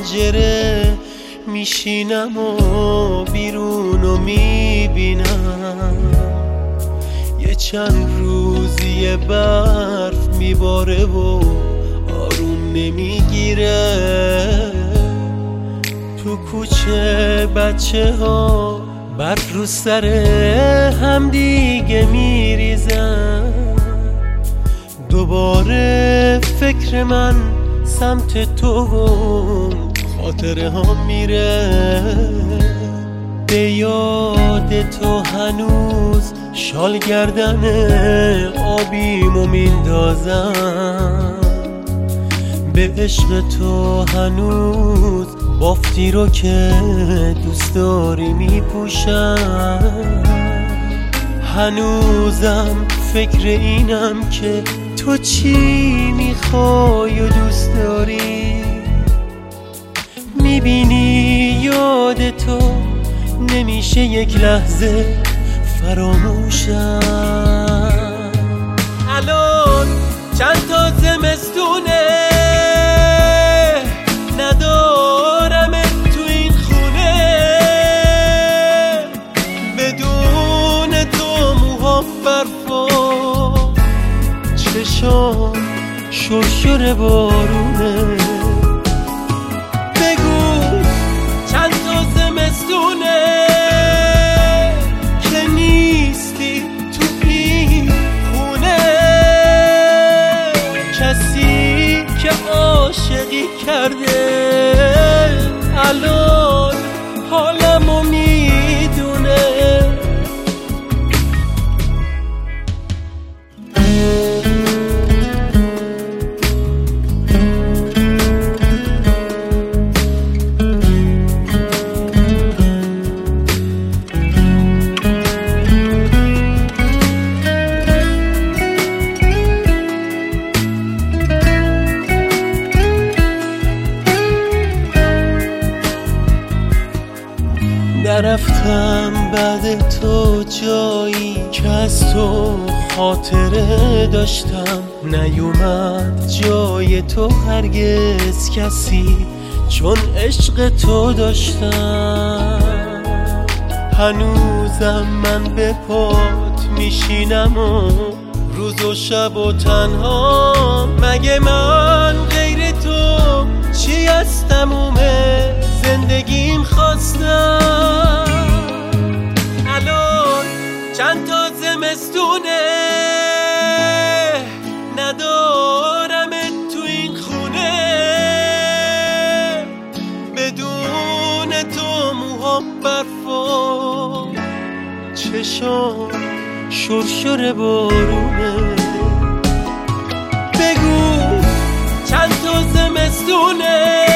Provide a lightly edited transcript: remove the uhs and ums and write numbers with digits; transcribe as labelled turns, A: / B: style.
A: پنجره میشینم و بیرونو میبینم، یه چند روزی برف میباره و آروم نمیگیره. تو کوچه بچه ها برف رو سر هم دیگه میریزن، دوباره فکر من سمت تو و خاطره ها میره. به یاد تو هنوز شال گردن آبیمو میندازم، به عشق تو هنوز بافتی رو که دوست داری میپوشم. هنوزم فکر اینم که تو چی میخوای و دوست داری، میبینی یاد تو نمیشه یک لحظه فراموشم. الان چند تا زمستونه ندارم تو این خونه، بدون تو موهام برفا، چشام شرشر بارونه. بگو چند تا زمستونه که نیستی تو این خونه، کسی که عاشقی کرده الان حالمو میدونه. نرفتم بعد تو جایی که از تو خاطره داشتم، نیومد جای تو هرگز کسی چون عشق تو داشتم. هنوزم من به پات میشینم و روز و شب و تنها، مگه من غیر تو چی از تموم زندگیم خواستم. الان چند تا زمستونه ندارم تو این خونه، بدون تو موهام برفا، چشام شرشر بارونه. بگو چند تا زمستونه